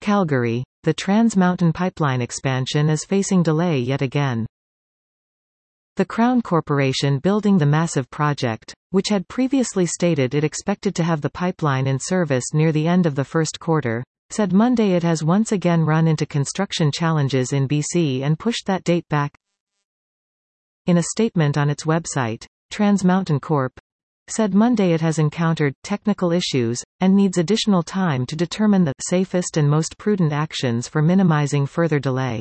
Calgary, the Trans Mountain Pipeline expansion is facing delay yet again. The Crown Corporation building the massive project, which had previously stated it expected to have the pipeline in service near the end of the first quarter, said Monday it has once again run into construction challenges in BC and pushed that date back. In a statement on its website, Trans Mountain Corp. said Monday it has encountered technical issues, and needs additional time to determine the safest and most prudent actions for minimizing further delay.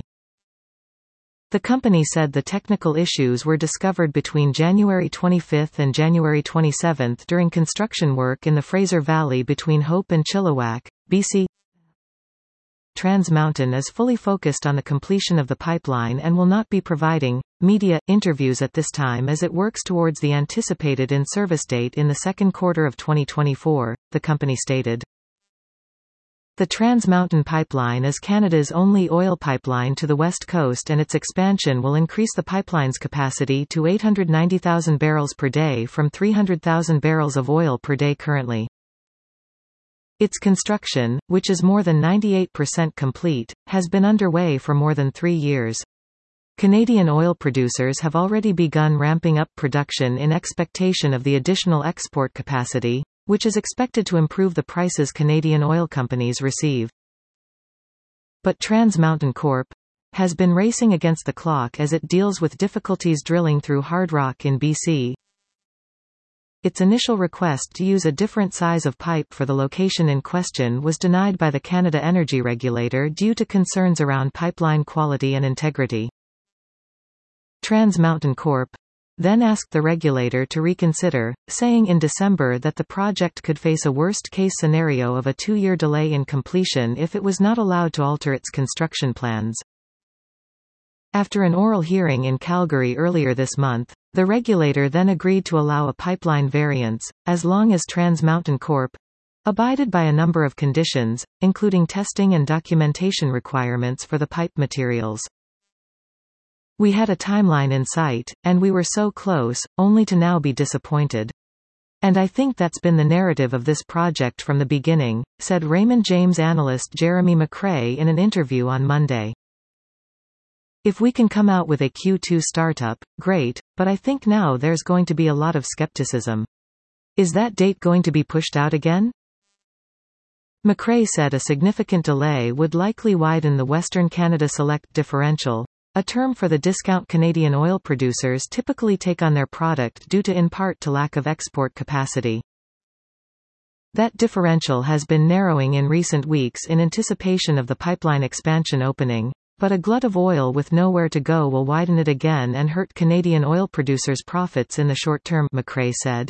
The company said the technical issues were discovered between January 25 and January 27 during construction work in the Fraser Valley between Hope and Chilliwack, BC. Trans Mountain is fully focused on the completion of the pipeline and will not be providing media interviews at this time as it works towards the anticipated in-service date in the second quarter of 2024, the company stated. The Trans Mountain Pipeline is Canada's only oil pipeline to the west coast, and its expansion will increase the pipeline's capacity to 890,000 barrels per day from 300,000 barrels of oil per day currently. Its construction, which is more than 98% complete, has been underway for more than 3 years. Canadian oil producers have already begun ramping up production in expectation of the additional export capacity, which is expected to improve the prices Canadian oil companies receive. But Trans Mountain Corp. has been racing against the clock as it deals with difficulties drilling through hard rock in BC. Its initial request to use a different size of pipe for the location in question was denied by the Canada Energy Regulator due to concerns around pipeline quality and integrity. Trans Mountain Corp. then asked the regulator to reconsider, saying in December that the project could face a worst-case scenario of a 2-year delay in completion if it was not allowed to alter its construction plans. After an oral hearing in Calgary earlier this month, the regulator then agreed to allow a pipeline variance, as long as Trans Mountain Corp. abided by a number of conditions, including testing and documentation requirements for the pipe materials. We had a timeline in sight, and we were so close, only to now be disappointed. And I think that's been the narrative of this project from the beginning, said Raymond James analyst Jeremy McCrea in an interview on Monday. If we can come out with a Q2 startup, great, but I think now there's going to be a lot of skepticism. Is that date going to be pushed out again? McCrea said a significant delay would likely widen the Western Canada Select differential, a term for the discount Canadian oil producers typically take on their product due to in part to lack of export capacity. That differential has been narrowing in recent weeks in anticipation of the pipeline expansion opening, but a glut of oil with nowhere to go will widen it again and hurt Canadian oil producers' profits in the short term, McCrea said.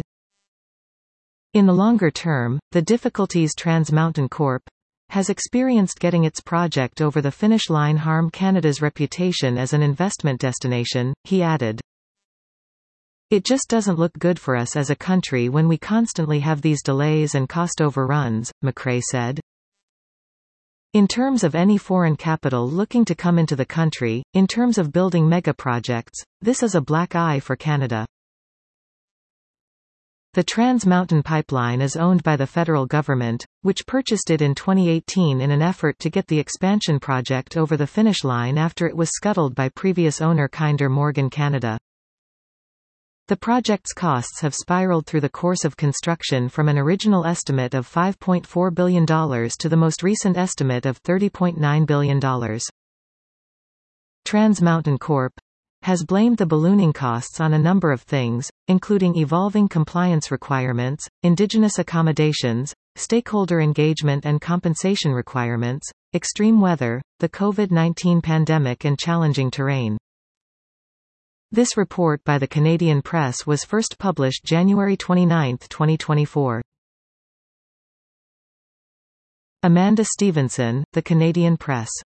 In the longer term, the difficulties Trans Mountain Corp. has experienced getting its project over the finish line harm Canada's reputation as an investment destination, he added. It just doesn't look good for us as a country when we constantly have these delays and cost overruns, McCrea said. In terms of any foreign capital looking to come into the country, in terms of building megaprojects, this is a black eye for Canada. The Trans Mountain Pipeline is owned by the federal government, which purchased it in 2018 in an effort to get the expansion project over the finish line after it was scuttled by previous owner Kinder Morgan Canada. The project's costs have spiraled through the course of construction from an original estimate of $5.4 billion to the most recent estimate of $30.9 billion. Trans Mountain Corp. has blamed the ballooning costs on a number of things, including evolving compliance requirements, indigenous accommodations, stakeholder engagement and compensation requirements, extreme weather, the COVID-19 pandemic and challenging terrain. This report by the Canadian Press was first published January 29, 2024. Amanda Stevenson, The Canadian Press.